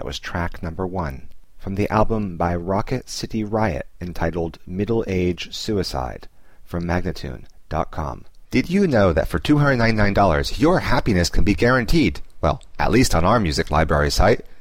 was track number 1, from the album by Rocket City Riot entitled Middle Age Suicide, from Magnatune.com. Did you know that for $299 your happiness can be guaranteed? Well, at least on our music library site.